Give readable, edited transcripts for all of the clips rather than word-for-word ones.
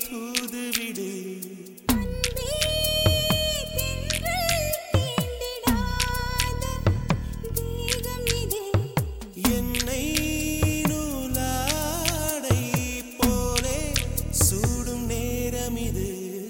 தூதுவிடு. என்னை நூலாடை போலே சூடும் நேரம் இது.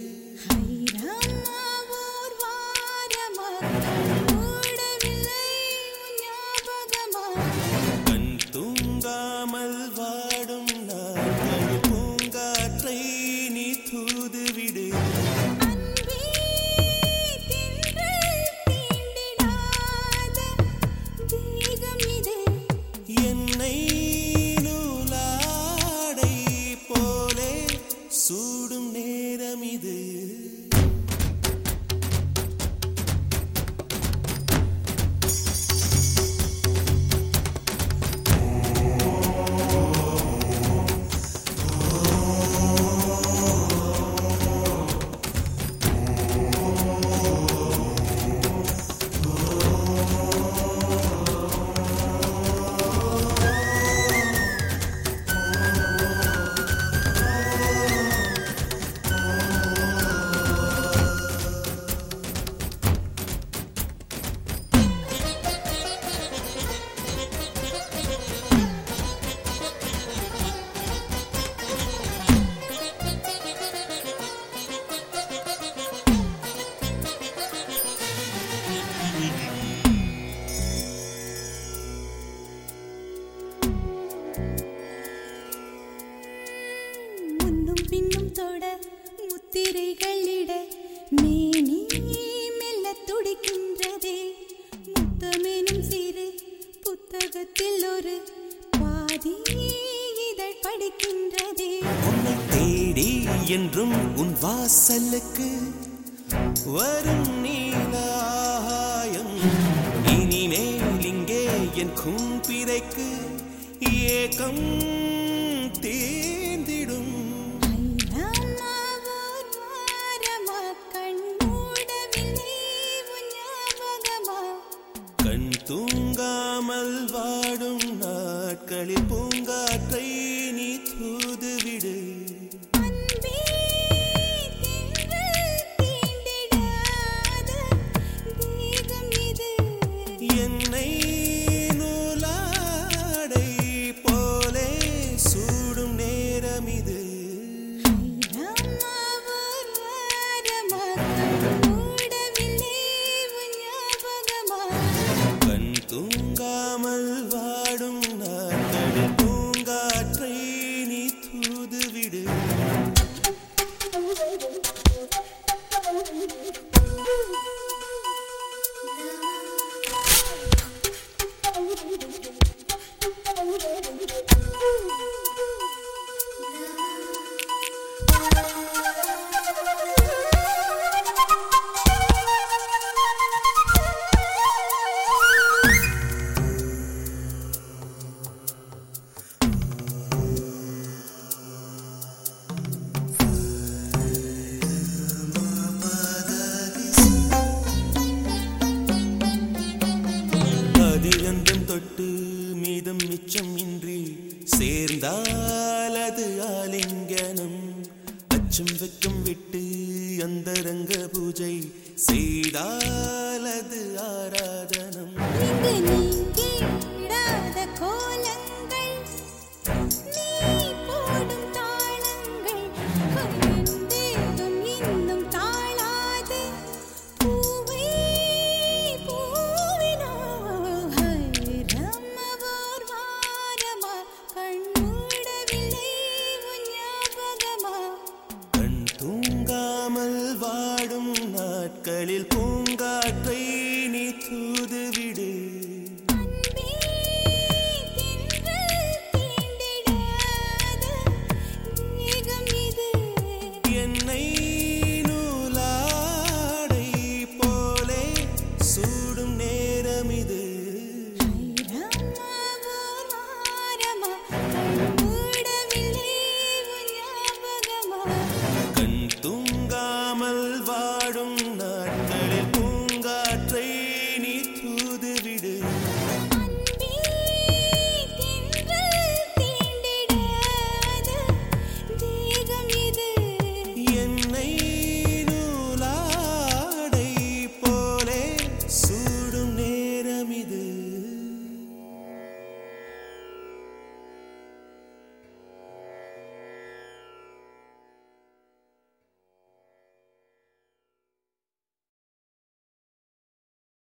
கண் தூங்காமல் வாடும் நாட்கள் பூங்காற்றை நீ தூதுவிடு. என்னை நூலாடை போலே சூடும் நேரம் இது. பின்னும் தொட முத்திரைகளிட மேனி மெல்ல துடிக்கின்றதே. முத்தமெனும் சிறு புத்தகத்தில் ஒரு பாதி இதழ் படிக்கின்றதே. உன்னை தேடி என்றும் உன் வாசலுக்கு வரும் நீலாயம். இனிமேல் இங்கே என் கூம்பிரைக்கு ஏக்கம் தேர்ந்திடும். கண் தூங்காமல் வாடும் நாட்களில் பூங்காற்றை நீ தூதுவிடு. என்னை நூலாடை போலே சூடும் நேரம் இது. கண் தூங்காமல் வாடும் நாட்களில் பூங்காற்றை நீ தூதுவிடு. அதிகந்தம் தொட்டு மீதம் மிச்சம் இன்றி சேர்ந்தால் அது ஆலிங்கனம். அச்சம் வெக்கம் விட்டு அந்தரங்க பூஜை செய்தால் அது ஆராதனம். கண் தூங்காமல் வாடும் நாட்களில்